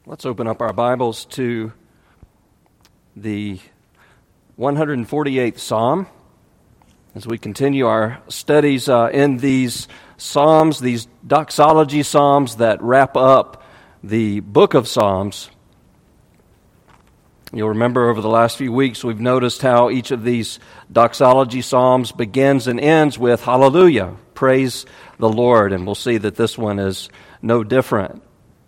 Let's open up our Bibles to the 148th Psalm as we continue our studies in these Psalms, these doxology Psalms that wrap up the book of Psalms. You'll remember over the last few weeks we've noticed how each of these doxology Psalms begins and ends with Hallelujah, praise the Lord, and we'll see that this one is no different.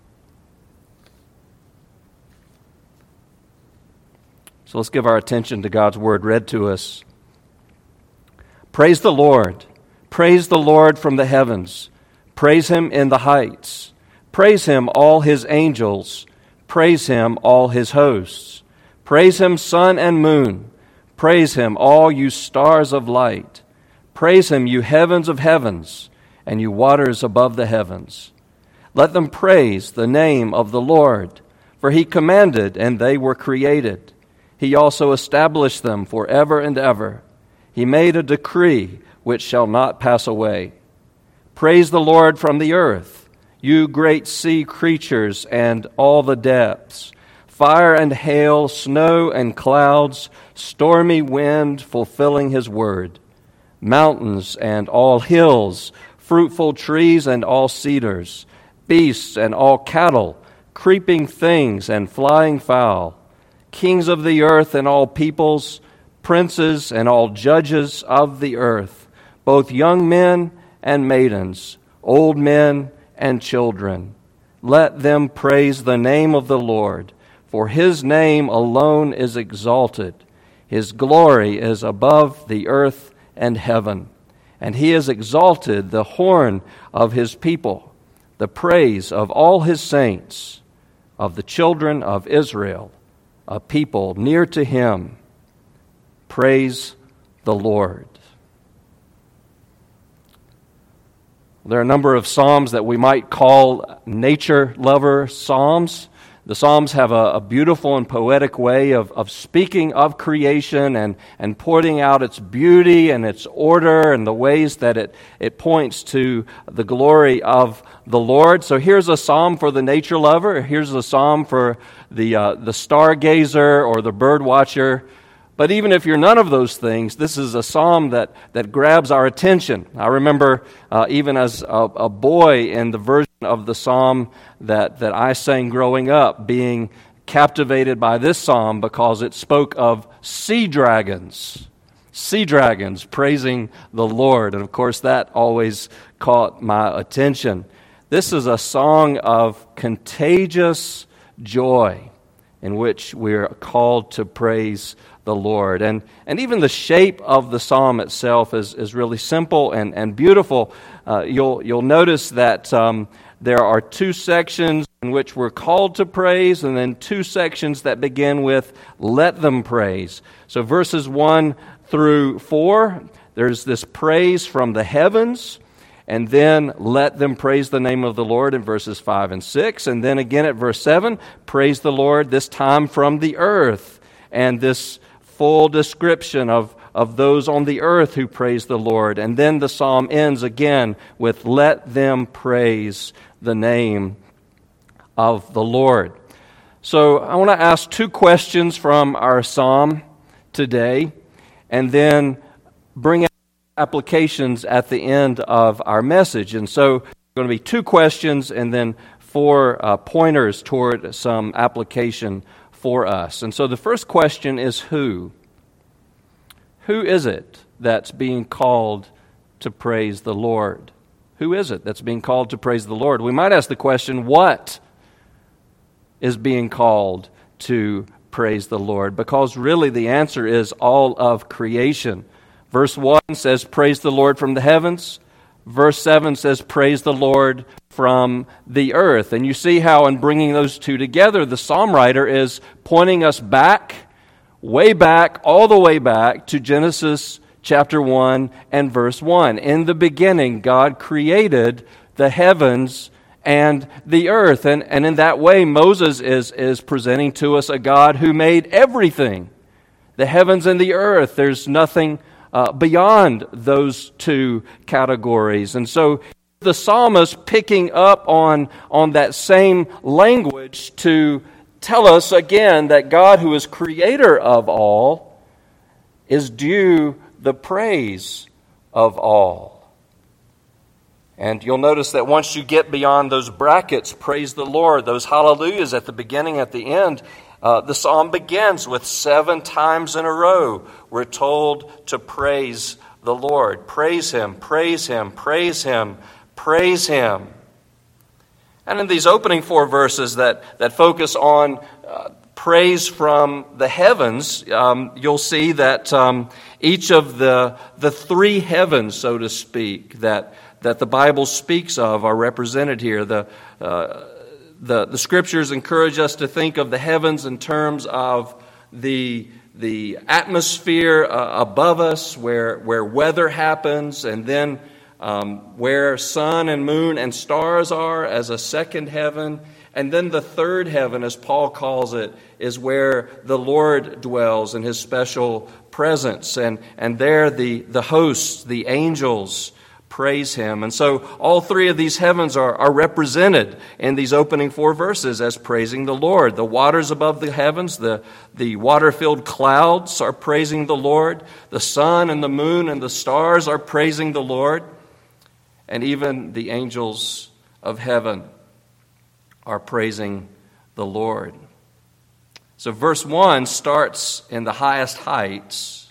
So let's give our attention to God's Word read to us. Praise the Lord. Praise the Lord from the heavens. Praise Him in the heights. Praise Him, all His angels. Praise Him, all His hosts. Praise Him, sun and moon. Praise Him, all you stars of light. Praise Him, you heavens of heavens, and you waters above the heavens. Let them praise the name of the Lord, for He commanded, and they were created. He also established them forever and ever. He made a decree which shall not pass away. Praise the Lord from the earth, you great sea creatures and all the depths, fire and hail, snow and clouds, stormy wind fulfilling His word, mountains and all hills, fruitful trees and all cedars, beasts and all cattle, creeping things and flying fowl, kings of the earth and all peoples, princes and all judges of the earth, both young men and maidens, old men and children. Let them praise the name of the Lord, for His name alone is exalted. His glory is above the earth and heaven, and He has exalted the horn of His people, the praise of all His saints, of the children of Israel, a people near to Him. Praise the Lord. There are a number of psalms that we might call nature lover psalms. The psalms have a beautiful and poetic way of speaking of creation and pointing out its beauty and its order and the ways that it points to the glory of the Lord. So here's a psalm for the nature lover. Here's a psalm for the stargazer or the bird watcher. But even if you're none of those things, this is a psalm that grabs our attention. I remember even as a boy in the version of the psalm that I sang growing up, being captivated by this psalm because it spoke of sea dragons praising the Lord. And of course, that always caught my attention. This is a song of contagious joy in which we're called to praise the Lord. And even the shape of the psalm itself is really simple and beautiful. You'll notice that there are two sections in which we're called to praise, and then two sections that begin with let them praise. So verses 1 through 4, there's this praise from the heavens, and then let them praise the name of the Lord in verses 5 and 6. And then again at verse 7, praise the Lord, this time from the earth. And this full description of those on the earth who praise the Lord. And then the psalm ends again with let them praise the name of the Lord. So I want to ask two questions from our psalm today, and then bring out applications at the end of our message. And so going to be two questions and then four pointers toward some application for us. And so the first question is who? Who is it that's being called to praise the Lord? Who is it that's being called to praise the Lord? We might ask the question, what is being called to praise the Lord? Because really the answer is all of creation. Verse 1 says, praise the Lord from the heavens. Verse 7 says, praise the Lord from the earth. And you see how in bringing those two together, the psalm writer is pointing us back, way back, all the way back to Genesis chapter 1 and verse 1. In the beginning, God created the heavens and the earth. And in that way, Moses is presenting to us a God who made everything, the heavens and the earth. There's nothing beyond those two categories. And so the psalmist picking up on that same language to tell us again that God, who is creator of all, is due the praise of all. And you'll notice that once you get beyond those brackets, praise the Lord, those hallelujahs at the beginning, at the end, the psalm begins with 7 times in a row. We're told to praise the Lord. Praise Him, praise Him, praise Him, praise Him. And in these opening 4 verses that focus on praise from the heavens, you'll see that each of the 3 heavens, so to speak, that the Bible speaks of are represented here. The Scriptures encourage us to think of the heavens in terms of the atmosphere above us, where weather happens, and then where sun and moon and stars are as a second heaven. And then the third heaven, as Paul calls it, is where the Lord dwells in His special presence. And there the hosts, the angels, praise Him. And so all 3 of these heavens are represented in these opening 4 verses as praising the Lord. The waters above the heavens, the water-filled clouds are praising the Lord. The sun and the moon and the stars are praising the Lord. And even the angels of heaven are praising the Lord. So verse 1 starts in the highest heights.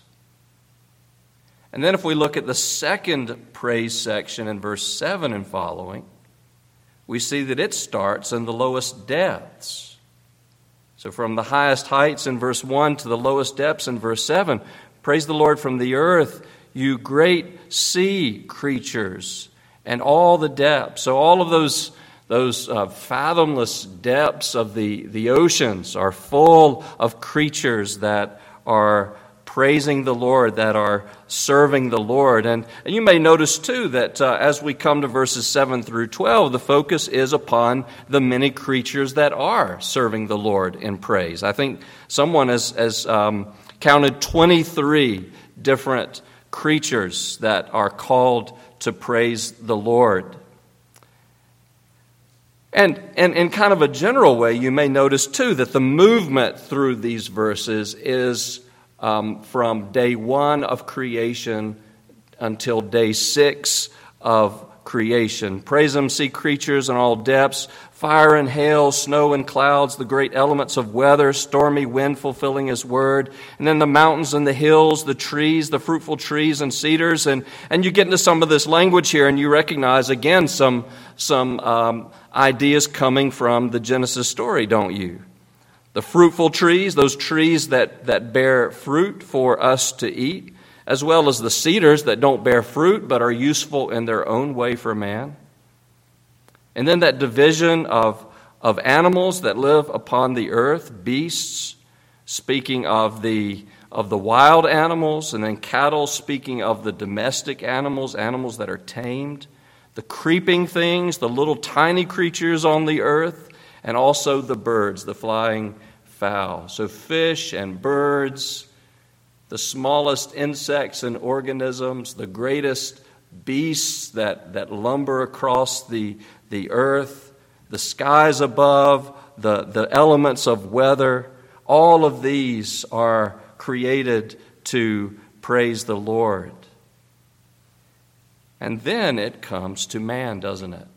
And then if we look at the second praise section in verse 7 and following, we see that it starts in the lowest depths. So from the highest heights in verse 1 to the lowest depths in verse 7, praise the Lord from the earth, you great sea creatures, and all the depths. So all of those fathomless depths of the oceans are full of creatures that are praising the Lord, that are serving the Lord. And you may notice, too, that as we come to verses 7 through 12, the focus is upon the many creatures that are serving the Lord in praise. I think someone has counted 23 different creatures that are called to praise the Lord. And in kind of a general way, you may notice, too, that the movement through these verses is from day 1 of creation until day 6 of creation. Praise Him, sea creatures in all depths, fire and hail, snow and clouds, the great elements of weather, stormy wind fulfilling His word, and then the mountains and the hills, the trees, the fruitful trees and cedars. And you get into some of this language here, and you recognize, again, some ideas coming from the Genesis story, don't you? The fruitful trees, those trees that bear fruit for us to eat, as well as the cedars that don't bear fruit but are useful in their own way for man. And then that division of animals that live upon the earth, beasts, speaking of the wild animals, and then cattle, speaking of the domestic animals, animals that are tamed, the creeping things, the little tiny creatures on the earth, and also the birds, the flying fowl. So fish and birds, the smallest insects and organisms, the greatest beasts that lumber across the earth, the skies above, the elements of weather, all of these are created to praise the Lord. And then it comes to man, doesn't it?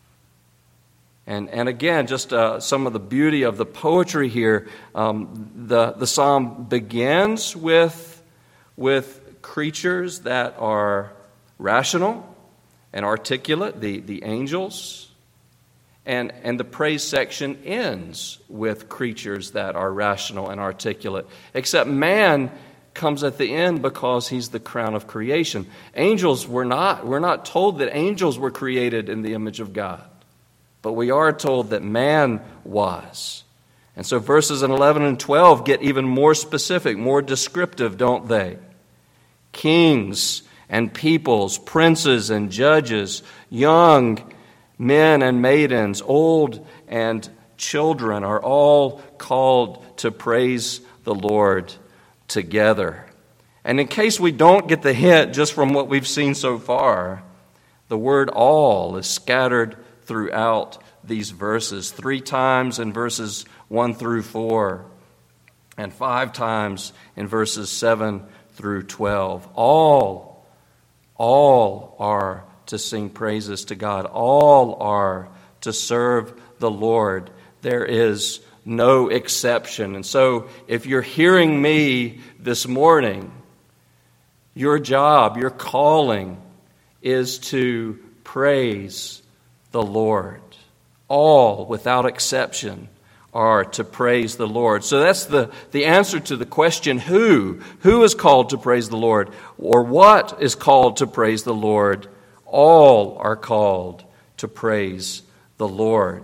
And again, just some of the beauty of the poetry here. The psalm begins with creatures that are rational and articulate, the angels. And the praise section ends with creatures that are rational and articulate. Except man comes at the end because he's the crown of creation. Angels were not. We're not told that angels were created in the image of God. But we are told that man was. And so verses 11 and 12 get even more specific, more descriptive, don't they? Kings and peoples, princes and judges, young men and maidens, old and children are all called to praise the Lord together. And in case we don't get the hint just from what we've seen so far, The word all is scattered throughout these verses, 3 times in verses 1 through 4, and 5 times in verses 7 through 12. All are to sing praises to God. All are to serve the Lord. There is no exception. And so if you're hearing me this morning, your job, your calling is to praise the Lord. All, without exception, are to praise the Lord. So that's the answer to the question, who? Who is called to praise the Lord? Or what is called to praise the Lord? All are called to praise the Lord.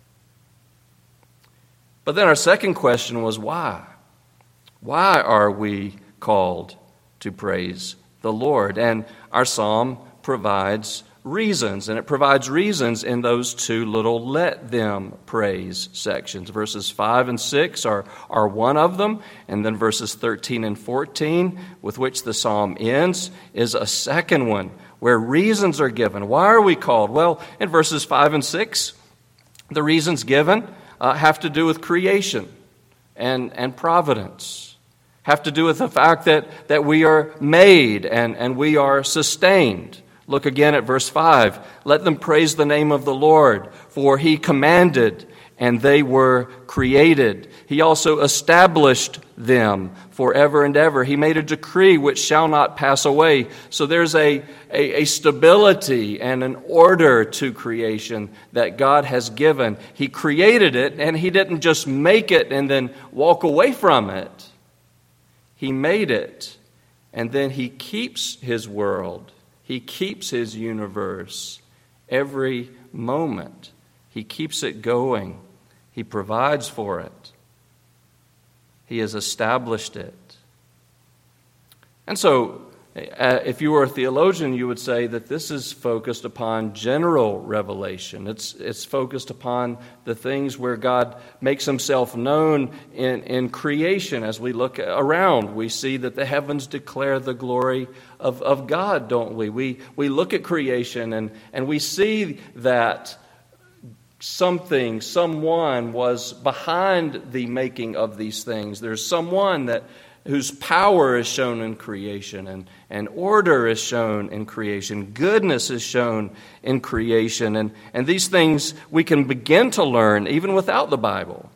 But then our second question was why? Why are we called to praise the Lord? And our psalm provides reasons, and it provides reasons in those 2 little let them praise sections. Verses 5 and 6 are one of them, and then verses 13 and 14, with which the psalm ends, is a second one, where reasons are given. Why are we called? Well, in verses 5 and 6, the reasons given have to do with creation and providence, have to do with the fact that we are made and we are sustained. Look again at verse 5. Let them praise the name of the Lord, for he commanded and they were created. He also established them forever and ever. He made a decree which shall not pass away. So there's a stability and an order to creation that God has given. He created it, and he didn't just make it and then walk away from it. He made it, and then he keeps his world. He keeps his universe every moment. He keeps it going. He provides for it. He has established it. And so, if you were a theologian, you would say that this is focused upon general revelation. It's focused upon the things where God makes himself known in creation. As we look around, we see that the heavens declare the glory of God, don't we? We look at creation and we see that someone was behind the making of these things. There's someone whose power is shown in creation, and order is shown in creation. Goodness is shown in creation. And these things we can begin to learn even without the Bible.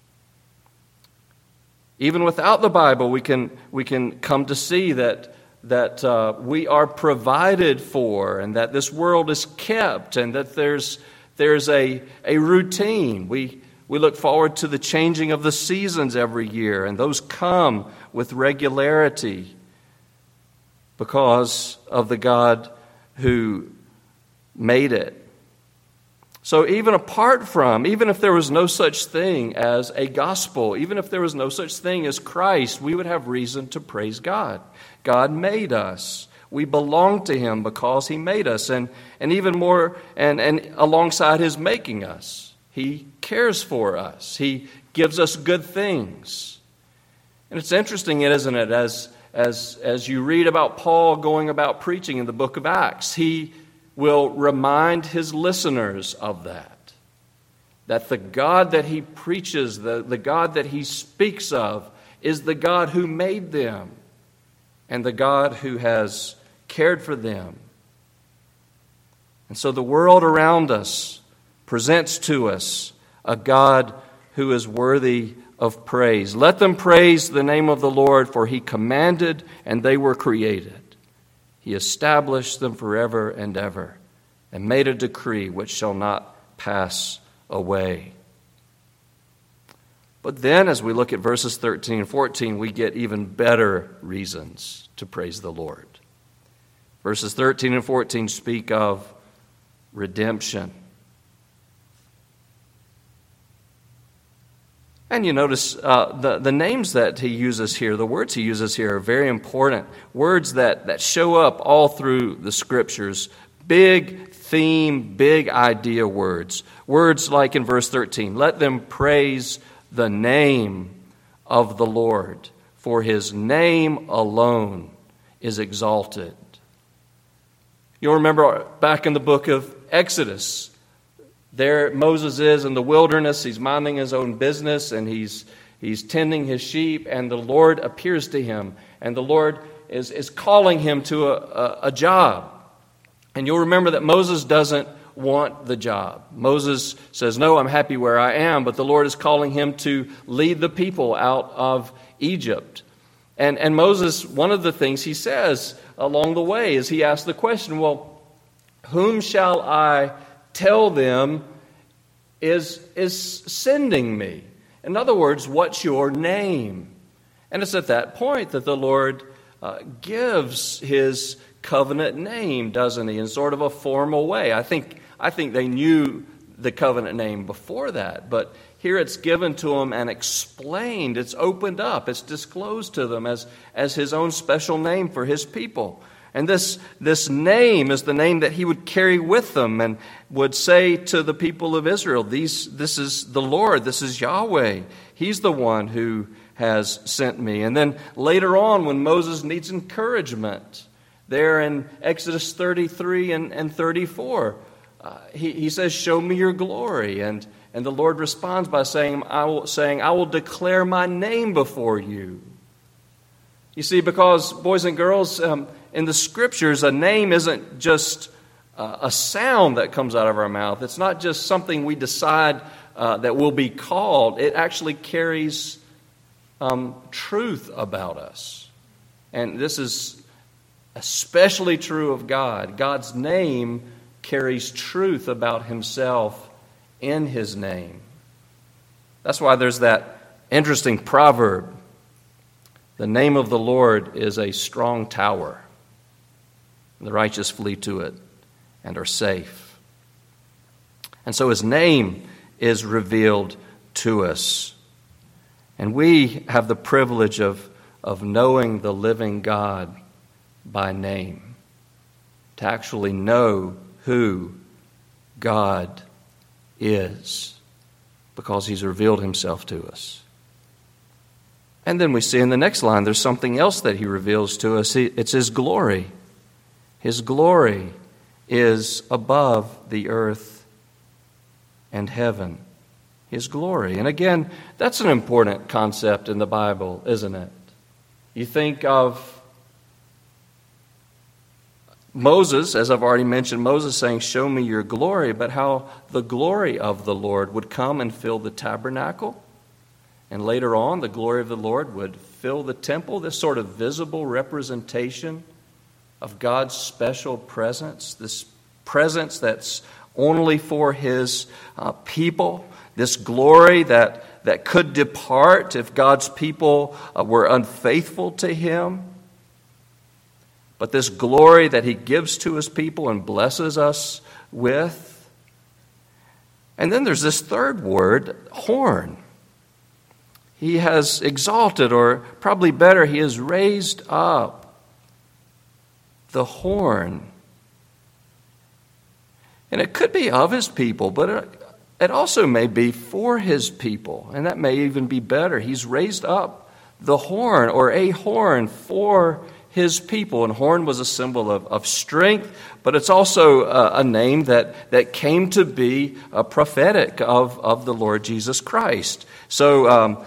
Even without the Bible, we can come to see that we are provided for, and that this world is kept, and that there's a routine. We look forward to the changing of the seasons every year, and those come with regularity because of the God who made it. So even if there was no such thing as a gospel, even if there was no such thing as Christ, we would have reason to praise God. God made us. We belong to him because he made us, and even more, and alongside his making us, he cares for us. He gives us good things. And it's interesting, isn't it, as you read about Paul going about preaching in the book of Acts, he will remind his listeners of that the God that he preaches, the God that he speaks of, is the God who made them and the God who has cared for them. And so the world around us presents to us a God who is worthy of praise. Let them praise the name of the Lord, for he commanded and they were created. He established them forever and ever, and made a decree which shall not pass away. But then, as we look at verses 13 and 14, we get even better reasons to praise the Lord. Verses 13 and 14 speak of redemption. And you notice the names that he uses here, the words he uses here are very important. Words that show up all through the Scriptures. Big theme, big idea words. Words like in verse 13, let them praise the name of the Lord, for his name alone is exalted. You'll remember back in the book of Exodus, there Moses is in the wilderness. He's minding his own business, and he's tending his sheep, and the Lord appears to him, and the Lord is calling him to a job. And you'll remember that Moses doesn't want the job. Moses says, "No, I'm happy where I am," but the Lord is calling him to lead the people out of Egypt. And Moses, one of the things he says along the way is he asks the question, well, whom shall I tell them is sending me? In other words, what's your name? And it's at that point that the Lord gives his covenant name, doesn't he, in sort of a formal way. I think they knew the covenant name before that, but here it's given to them and explained. It's opened up. It's disclosed to them as his own special name for his people. And this name is the name that he would carry with them and would say to the people of Israel, this is the Lord, this is Yahweh. He's the one who has sent me. And then later on, when Moses needs encouragement, there in Exodus 33 and 34, he says, "Show me your glory." And the Lord responds by saying, I will declare my name before you. You see, because, boys and girls, in the Scriptures, a name isn't just a sound that comes out of our mouth. It's not just something we decide that will be called. It actually carries truth about us. And this is especially true of God. God's name carries truth about himself in his name. That's why there's that interesting proverb. The name of the Lord is a strong tower. The righteous flee to it and are safe. And so his name is revealed to us. And we have the privilege of knowing the living God by name. To actually know who God is, because he's revealed himself to us. And then we see in the next line, there's something else that he reveals to us. It's his glory. His glory is above the earth and heaven. His glory. And again, that's an important concept in the Bible, isn't it? You think of Moses, as I've already mentioned, Moses saying, "Show me your glory," but how the glory of the Lord would come and fill the tabernacle. And later on, the glory of the Lord would fill the temple, this sort of visible representation of God's special presence, this presence that's only for his people, this glory that could depart if God's people were unfaithful to him. But this glory that he gives to his people and blesses us with. And then there's this third word, horn. He has exalted, or probably better, he has raised up the horn. And it could be of his people, but it also may be for his people. And that may even be better. He's raised up the horn, or a horn, for his people. And horn was a symbol of strength, but it's also a name that came to be prophetic of the Lord Jesus Christ. So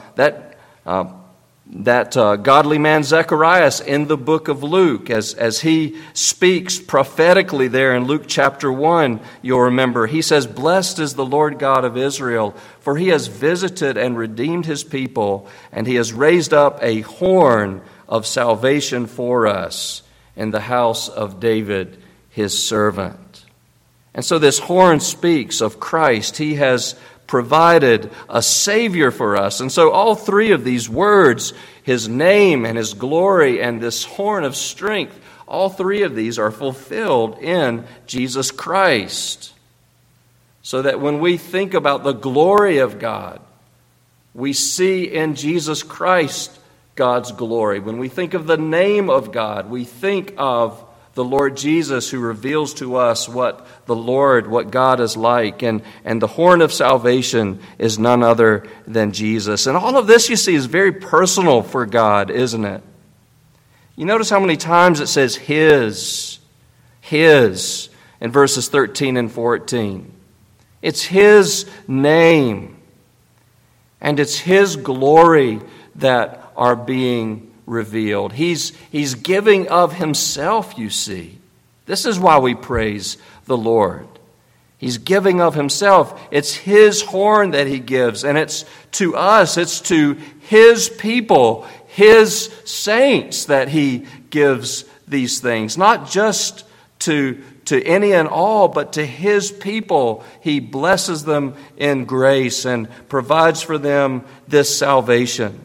that godly man Zacharias in the book of Luke, as he speaks prophetically there in Luke chapter 1, you'll remember, he says, "Blessed is the Lord God of Israel, for he has visited and redeemed his people, and he has raised up a horn of salvation for us in the house of David, his servant." And so this horn speaks of Christ. He has provided a Savior for us. And so all three of these words, his name and his glory and this horn of strength, all three of these are fulfilled in Jesus Christ. So that when we think about the glory of God, we see in Jesus Christ God's glory. When we think of the name of God, we think of the Lord Jesus, who reveals to us what God is like. And the horn of salvation is none other than Jesus. And all of this, you see, is very personal for God, isn't it? You notice how many times it says his. His, in verses 13 and 14. It's His name and it's His glory that are being revealed. He's giving of Himself, you see. This is why we praise the Lord. He's giving of Himself. It's His horn that He gives, and it's to us, it's to His people, His saints that He gives these things. Not just to any and all, but to His people. He blesses them in grace and provides for them this salvation.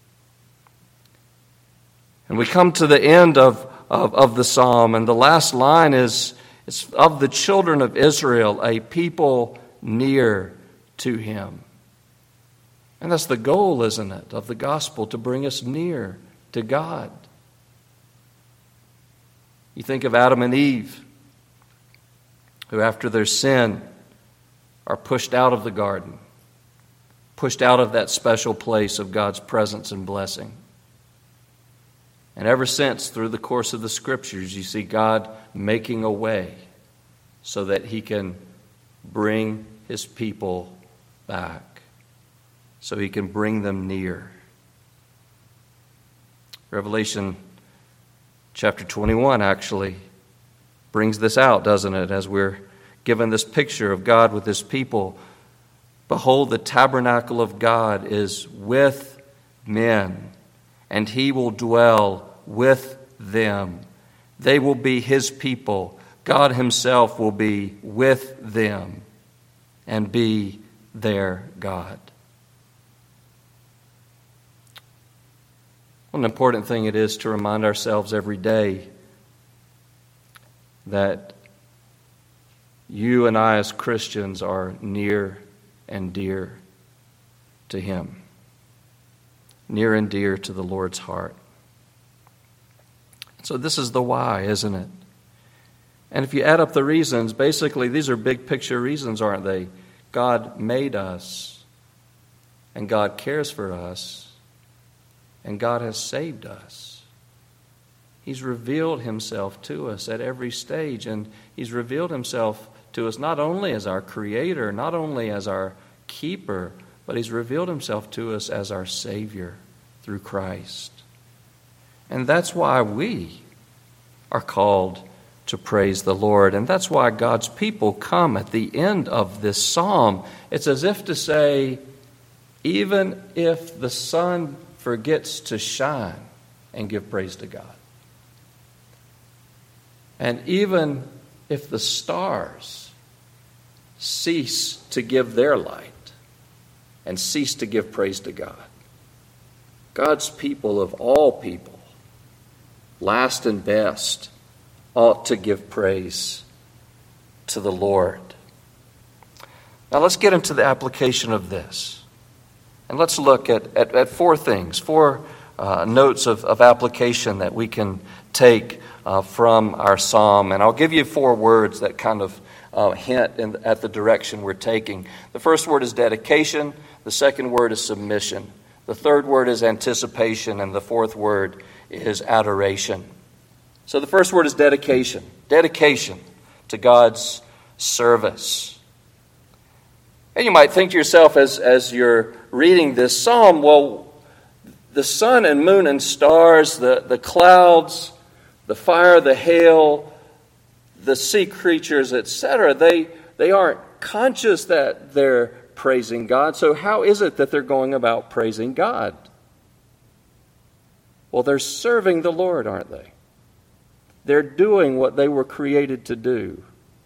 And we come to the end of the psalm, and the last line is, it's of the children of Israel, a people near to Him. And that's the goal, isn't it, of the gospel, to bring us near to God. You think of Adam and Eve, who after their sin are pushed out of the garden, pushed out of that special place of God's presence and blessing. And ever since, through the course of the Scriptures, you see God making a way so that He can bring His people back, so He can bring them near. Revelation chapter 21 actually brings this out, doesn't it? As we're given this picture of God with His people. Behold, the tabernacle of God is with men, and He will dwell with them. They will be His people. God Himself will be with them and be their God. What an important thing it is to remind ourselves every day that you and I as Christians are near and dear to Him. Near and dear to the Lord's heart. So this is the why, isn't it? And if you add up the reasons, basically these are big picture reasons, aren't they? God made us, and God cares for us, and God has saved us. He's revealed Himself to us at every stage, and He's revealed Himself to us not only as our Creator, not only as our keeper, but He's revealed Himself to us as our Savior through Christ. And that's why we are called to praise the Lord. And that's why God's people come at the end of this psalm. It's as if to say, even if the sun forgets to shine, and give praise to God. And even if the stars cease to give their light and cease to give praise to God, God's people of all people, last and best, ought to give praise to the Lord. Now let's get into the application of this. And let's look at four things, four notes of application that we can take from our psalm. And I'll give you four words that kind of hint at the direction we're taking. The first word is dedication. The second word is submission. The third word is anticipation. And the fourth word is adoration. So the first word is dedication. Dedication to God's service. And you might think to yourself as you're reading this psalm, well, the sun and moon and stars, the clouds, the fire, the hail, the sea creatures, etc., they aren't conscious that they're praising God. So how is it that they're going about praising God? Well, they're serving the Lord, aren't they? They're doing what they were created to do.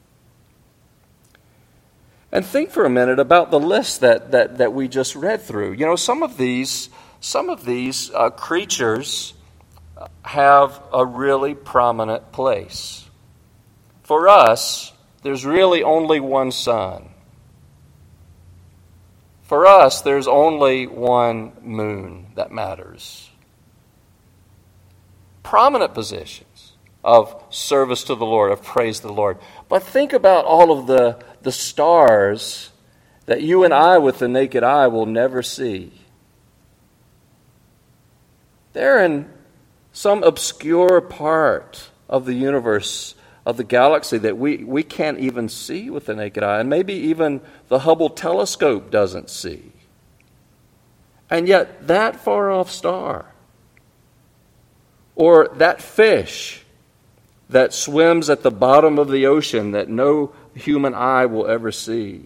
And think for a minute about the list that we just read through. You know, some of these creatures have a really prominent place. For us, there's really only one sun. For us, there's only one moon that matters. Prominent positions of service to the Lord, of praise to the Lord. But think about all of the stars that you and I with the naked eye will never see. They're in some obscure part of the universe of the galaxy that we can't even see with the naked eye, and maybe even the Hubble telescope doesn't see. And yet that far-off star, or that fish that swims at the bottom of the ocean that no human eye will ever see,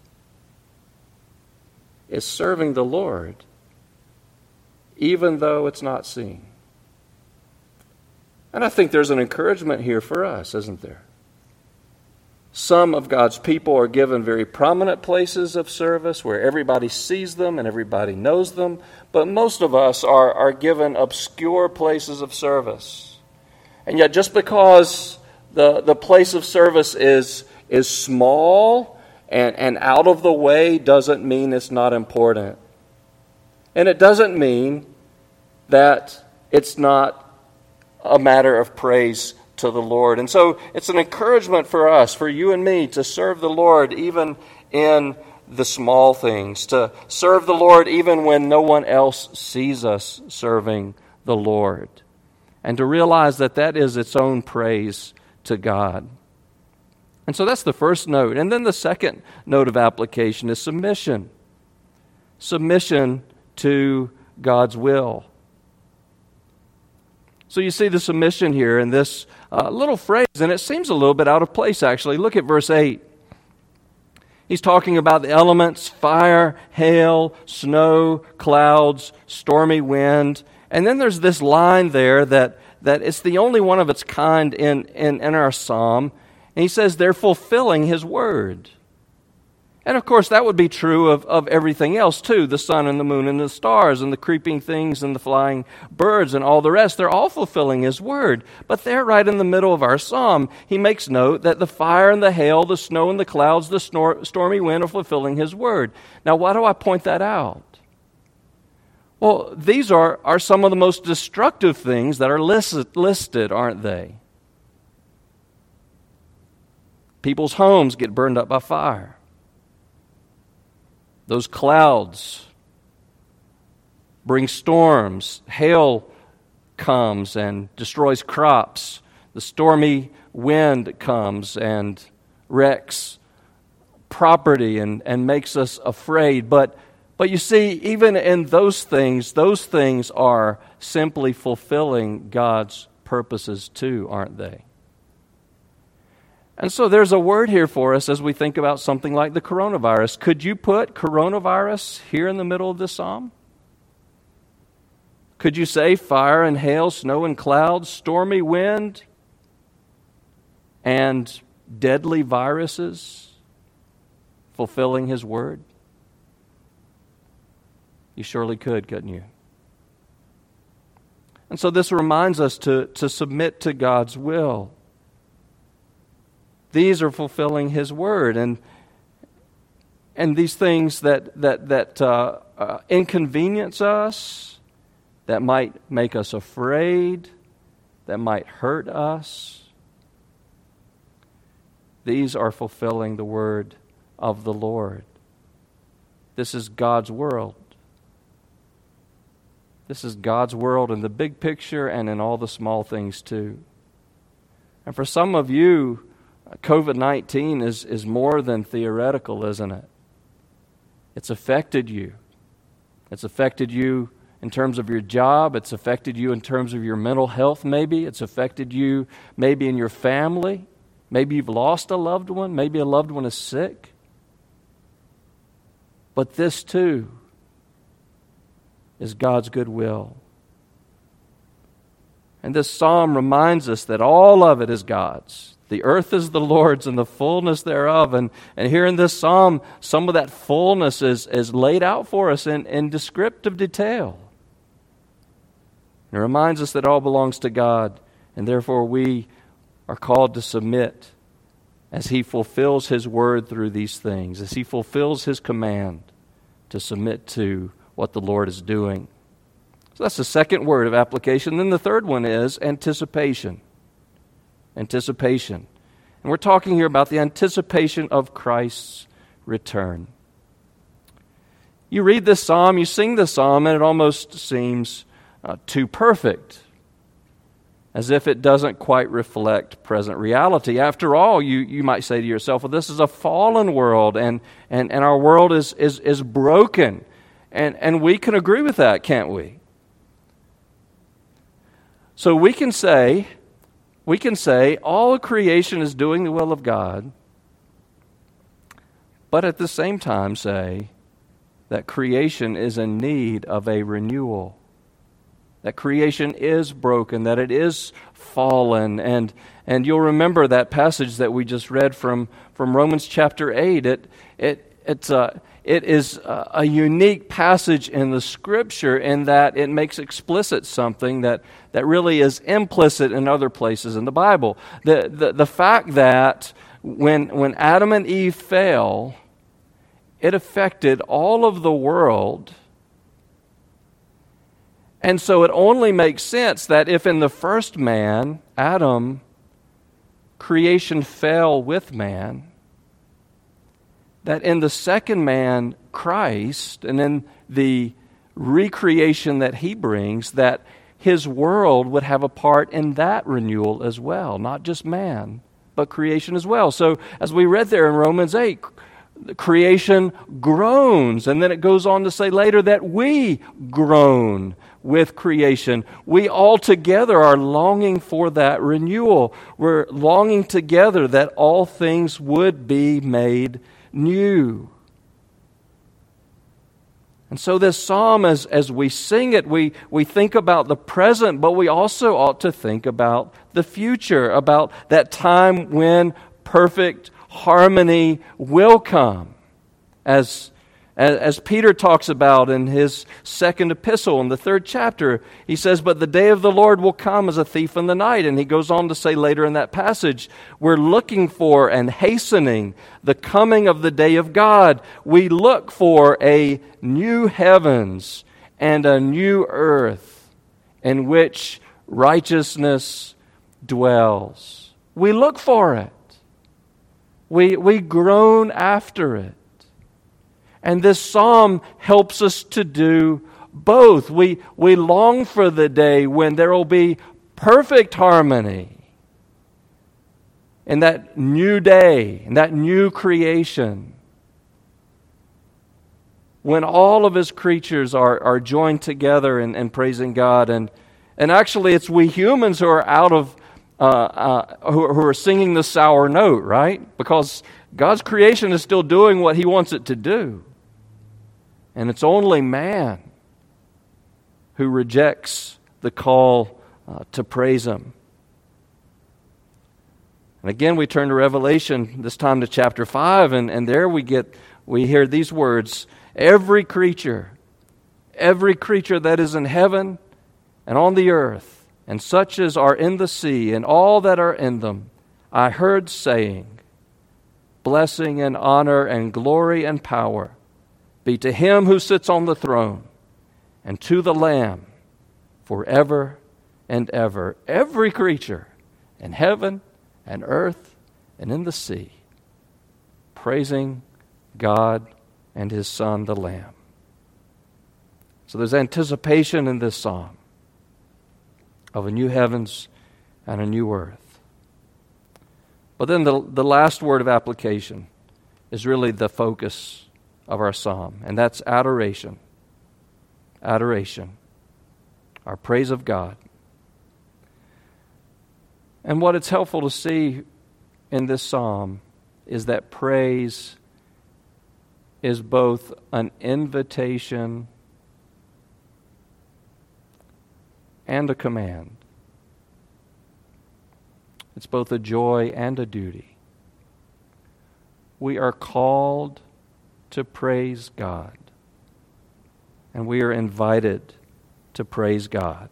is serving the Lord, even though it's not seen. And I think there's an encouragement here for us, isn't there? Some of God's people are given very prominent places of service where everybody sees them and everybody knows them, but most of us are given obscure places of service. And yet just because the place of service is small and out of the way doesn't mean it's not important. And it doesn't mean that it's not a matter of praise to the Lord. And so it's an encouragement for us, for you and me, to serve the Lord even in the small things, to serve the Lord even when no one else sees us serving the Lord, and to realize that that is its own praise to God. And so that's the first note. And then the second note of application is submission. Submission to God's will. So you see the submission here in this little phrase, and it seems a little bit out of place, actually. Look at verse 8. He's talking about the elements: fire, hail, snow, clouds, stormy wind. And then there's this line there that it's the only one of its kind in our psalm. And he says they're fulfilling His word. And of course, that would be true of everything else too. The sun and the moon and the stars and the creeping things and the flying birds and all the rest. They're all fulfilling His word. But there, right in the middle of our psalm, he makes note that the fire and the hail, the snow and the clouds, the stormy wind are fulfilling His word. Now, why do I point that out? Well, these are some of the most destructive things that are listed, aren't they? People's homes get burned up by fire. Those clouds bring storms. Hail comes and destroys crops. The stormy wind comes and wrecks property and makes us afraid. But you see, even in those things are simply fulfilling God's purposes too, aren't they? And so there's a word here for us as we think about something like the coronavirus. Could you put coronavirus here in the middle of this psalm? Could you say fire and hail, snow and clouds, stormy wind, and deadly viruses fulfilling His word? You surely could, couldn't you? And so this reminds us to submit to God's will. These are fulfilling His word, and these things that inconvenience us, that might make us afraid, that might hurt us, these are fulfilling the word of the Lord. This is God's world. This is God's world in the big picture and in all the small things too. And for some of you, COVID-19 is more than theoretical, isn't it? It's affected you. It's affected you in terms of your job. It's affected you in terms of your mental health, maybe. It's affected you maybe in your family. Maybe you've lost a loved one. Maybe a loved one is sick. But this too is God's good will. And this psalm reminds us that all of it is God's. The earth is the Lord's and the fullness thereof. And here in this psalm, some of that fullness is laid out for us in descriptive detail. It reminds us that all belongs to God, and therefore we are called to submit as He fulfills His word through these things, as He fulfills His command to submit to what the Lord is doing. So that's the second word of application. Then the third one is anticipation. Anticipation. And we're talking here about the anticipation of Christ's return. You read this psalm, you sing this psalm, and it almost seems too perfect. as if it doesn't quite reflect present reality. After all, you might say to yourself, well, this is a fallen world, and our world is broken. And we can agree with that, can't we? So we can say all creation is doing the will of God, but at the same time say that creation is in need of a renewal, that creation is broken, that it is fallen. And you'll remember that passage that we just read from Romans chapter 8. It is a unique passage in the Scripture in that it makes explicit something that really is implicit in other places in the Bible. The fact that when Adam and Eve fell, it affected all of the world. And so it only makes sense that if in the first man, Adam, creation fell with man, that in the second man, Christ, and in the recreation that he brings, that his world would have a part in that renewal as well. Not just man, but creation as well. So as we read there in Romans 8, creation groans. And then it goes on to say later that we groan with creation. We all together are longing for that renewal. We're longing together that all things would be made new. And so this psalm, as we sing it, we think about the present, but we also ought to think about the future, about that time when perfect harmony will come. As Peter talks about in his second epistle in the 3rd chapter, he says, but the day of the Lord will come as a thief in the night. And he goes on to say later in that passage, we're looking for and hastening the coming of the day of God. We look for a new heavens and a new earth in which righteousness dwells. We look for it. We groan after it. And this psalm helps us to do both. We long for the day when there will be perfect harmony in that new day, in that new creation, when all of His creatures are joined together in praising God. And actually, it's we humans who are out of who are singing the sour note, right? Because God's creation is still doing what He wants it to do. And it's only man who rejects the call to praise Him. And again, we turn to Revelation, this time to chapter 5, and there we hear these words, every creature that is in heaven and on the earth, and such as are in the sea, and all that are in them, I heard saying, blessing and honor and glory and power be to Him who sits on the throne and to the Lamb forever and ever. Every creature in heaven and earth and in the sea, praising God and His Son, the Lamb. So there's anticipation in this psalm of a new heavens and a new earth. But then the last word of application is really the focus of our psalm, and that's adoration. Adoration. Our praise of God. And what it's helpful to see in this psalm is that praise is both an invitation and a command. It's both a joy and a duty. We are called to praise God, and we are invited to praise God.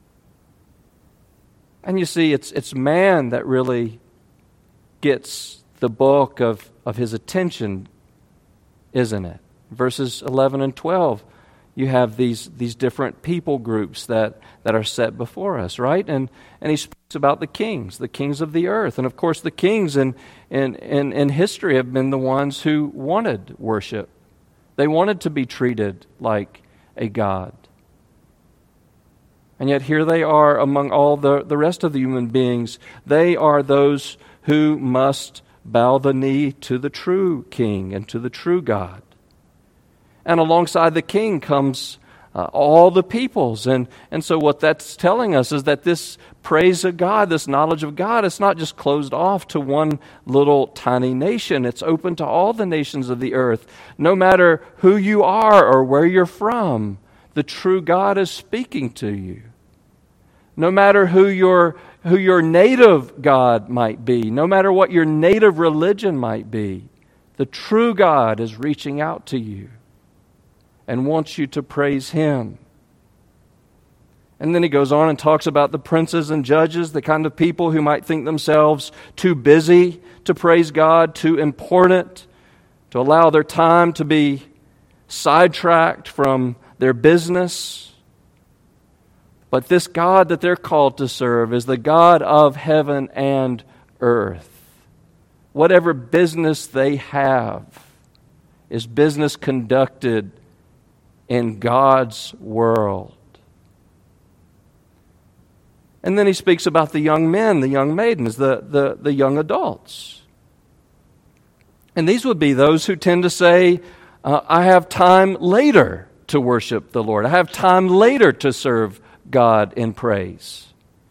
And you see, it's man that really gets the bulk of his attention, isn't it? Verses 11 and 12, you have these different people groups that are set before us, right? And he speaks about the kings of the earth. And of course, the kings in history have been the ones who wanted worship. They wanted to be treated like a god. And yet here they are among all the rest of the human beings. They are those who must bow the knee to the true King and to the true God. And alongside the King comes all the peoples. And so what that's telling us is that this praise of God, this knowledge of God, it's not just closed off to one little tiny nation. It's open to all the nations of the earth. No matter who you are or where you're from, the true God is speaking to you. No matter who your native God might be, no matter what your native religion might be, the true God is reaching out to you and wants you to praise Him. And then he goes on and talks about the princes and judges, the kind of people who might think themselves too busy to praise God, too important to allow their time to be sidetracked from their business. But this God that they're called to serve is the God of heaven and earth. Whatever business they have is business conducted in God's world. And then he speaks about the young men, the young maidens, the young adults. And these would be those who tend to say, I have time later to worship the Lord. I have time later to serve God in praise.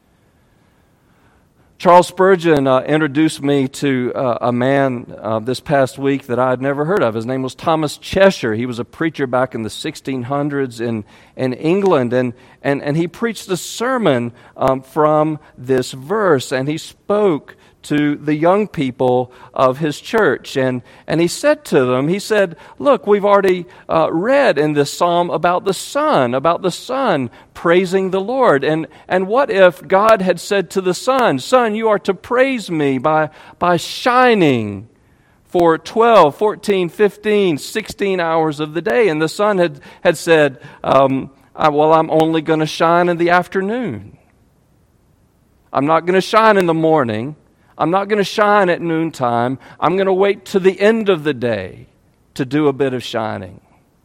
Charles Spurgeon introduced me to a man this past week that I had never heard of. His name was Thomas Cheshire. He was a preacher back in the 1600s in England, and he preached a sermon from this verse, and he spoke to the young people of his church. And he said to them, he said, look, we've already read in this psalm about the sun praising the Lord. And what if God had said to the sun, Son, you are to praise me by shining for 12, 14, 15, 16 hours of the day. And the sun had said, well, I'm only going to shine in the afternoon. I'm not going to shine in the morning. I'm not going to shine at noontime. I'm going to wait to the end of the day to do a bit of shining.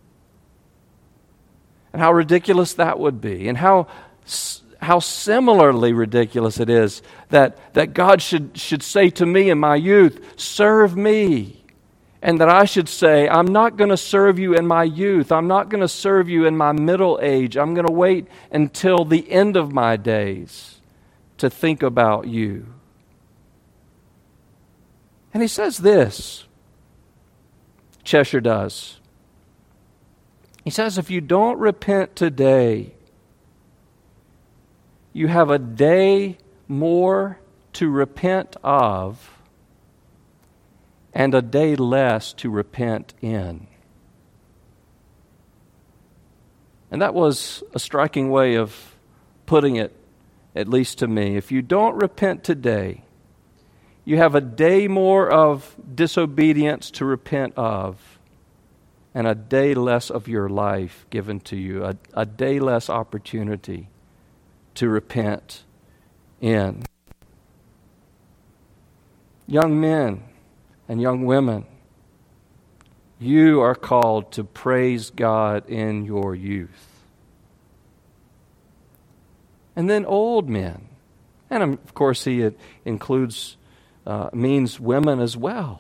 And how ridiculous that would be. And how similarly ridiculous it is that God should say to me in my youth, serve me. And that I should say, I'm not going to serve you in my youth. I'm not going to serve you in my middle age. I'm going to wait until the end of my days to think about you. And he says this, Cheshire does. He says, if you don't repent today, you have a day more to repent of and a day less to repent in. And that was a striking way of putting it, at least to me. If you don't repent today, you have a day more of disobedience to repent of and a day less of your life given to you, a day less opportunity to repent in. Young men and young women, you are called to praise God in your youth. And then old men, and of course he includes means women as well.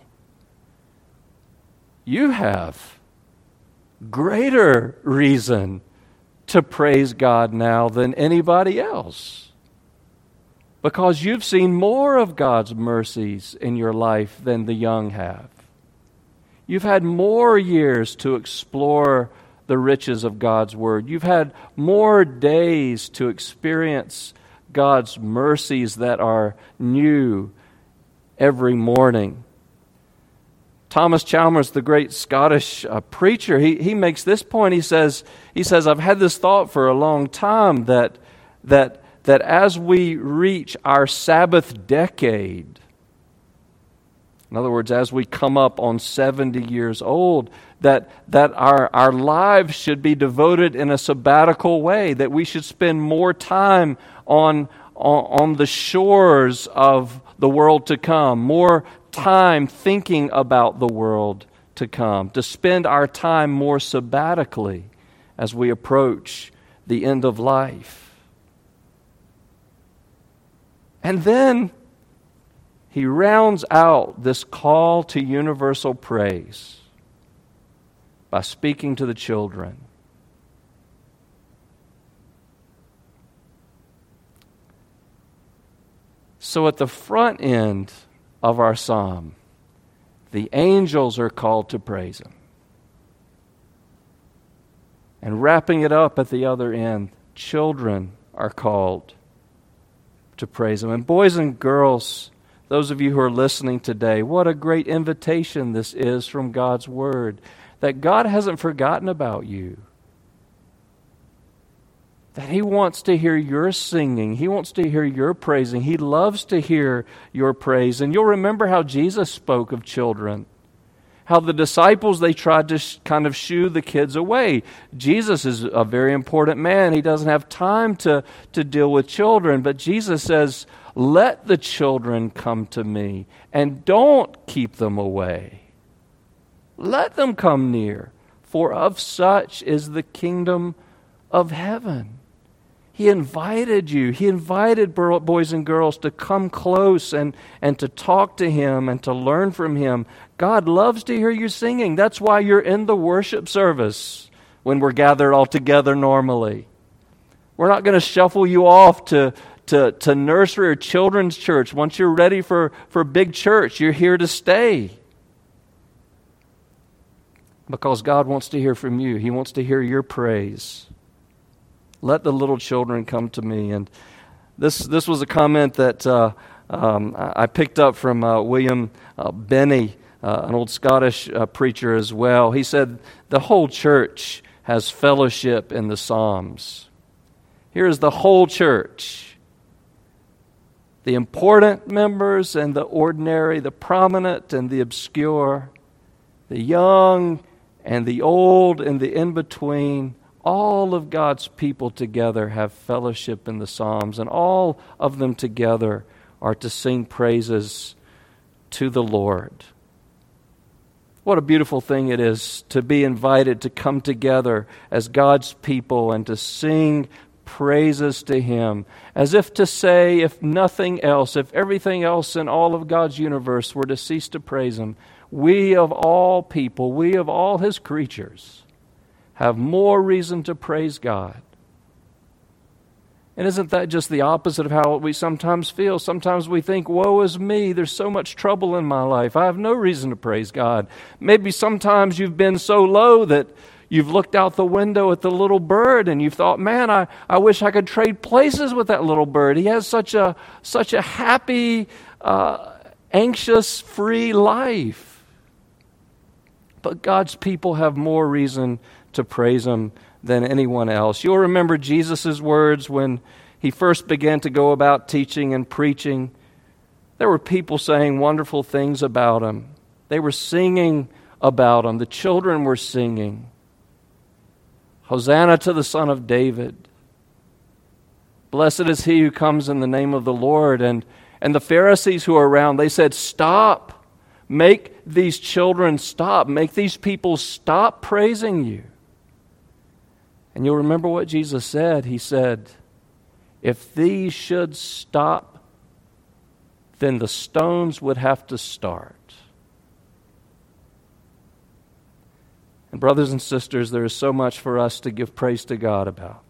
You have greater reason to praise God now than anybody else, because you've seen more of God's mercies in your life than the young have. You've had more years to explore the riches of God's Word. You've had more days to experience God's mercies that are new every morning. Thomas Chalmers, the great Scottish preacher, he makes this point. He says, I've had this thought for a long time that as we reach our Sabbath decade, in other words, as we come up on 70 years old, that our lives should be devoted in a sabbatical way, that we should spend more time on the shores of the world to come, more time thinking about the world to come, to spend our time more sabbatically as we approach the end of life. And then he rounds out this call to universal praise by speaking to the children. So at the front end of our psalm, the angels are called to praise him. And wrapping it up at the other end, children are called to praise him. And boys and girls, those of you who are listening today, what a great invitation this is from God's Word, that God hasn't forgotten about you. That he wants to hear your singing. He wants to hear your praising. He loves to hear your praise. And you'll remember how Jesus spoke of children. How the disciples, they tried to kind of shoo the kids away. Jesus is a very important man. He doesn't have time to deal with children. But Jesus says, let the children come to me and don't keep them away. Let them come near, for of such is the kingdom of heaven. He invited you. He invited boys and girls to come close and to talk to him and to learn from him. God loves to hear you singing. That's why you're in the worship service when we're gathered all together normally. We're not going to shuffle you off to nursery or children's church. Once you're ready for big church, you're here to stay. Because God wants to hear from you. He wants to hear your praise. Let the little children come to me. And this was a comment that I picked up from William Benny, an old Scottish preacher as well. He said, the whole church has fellowship in the Psalms. Here is the whole church. The important members and the ordinary, the prominent and the obscure, the young and the old and the in-between. All of God's people together have fellowship in the Psalms, and all of them together are to sing praises to the Lord. What a beautiful thing it is to be invited to come together as God's people and to sing praises to him, as if to say, if nothing else, if everything else in all of God's universe were to cease to praise him, we of all people, we of all his creatures, have more reason to praise God. And isn't that just the opposite of how we sometimes feel? Sometimes we think, woe is me, there's so much trouble in my life. I have no reason to praise God. Maybe sometimes you've been so low that you've looked out the window at the little bird and you've thought, man, I wish I could trade places with that little bird. He has such a happy, anxious, free life. But God's people have more reason to praise him than anyone else. You'll remember Jesus' words when he first began to go about teaching and preaching. There were people saying wonderful things about him. They were singing about him. The children were singing. Hosanna to the Son of David. Blessed is he who comes in the name of the Lord. And the Pharisees who are around, they said, stop. Make these children stop. Make these people stop praising you. And you'll remember what Jesus said. He said, if these should stop, then the stones would have to start. And brothers and sisters, there is so much for us to give praise to God about.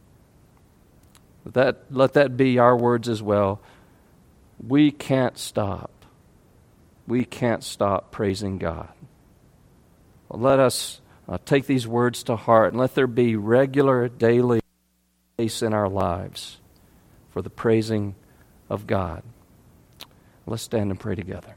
Let that be our words as well. We can't stop. We can't stop praising God. Well, let us take these words to heart and let there be regular, daily space in our lives for the praising of God. Let's stand and pray together.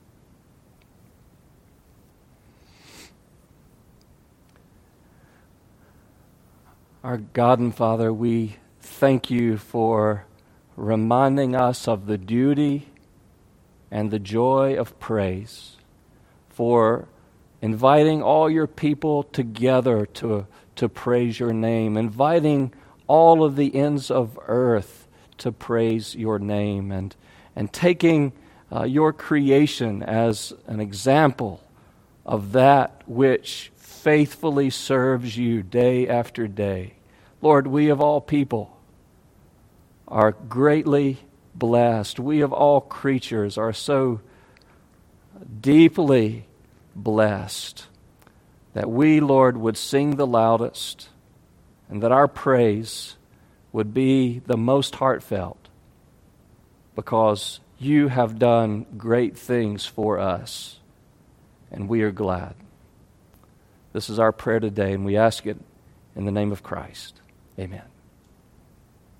Our God and Father, we thank you for reminding us of the duty and the joy of praise, for inviting all your people together to praise your name, inviting all of the ends of earth to praise your name, and taking your creation as an example of that which faithfully serves you day after day. Lord, we of all people are greatly blessed. We of all creatures are so deeply blessed that we, Lord, would sing the loudest and that our praise would be the most heartfelt because you have done great things for us and we are glad. This is our prayer today and we ask it in the name of Christ. Amen.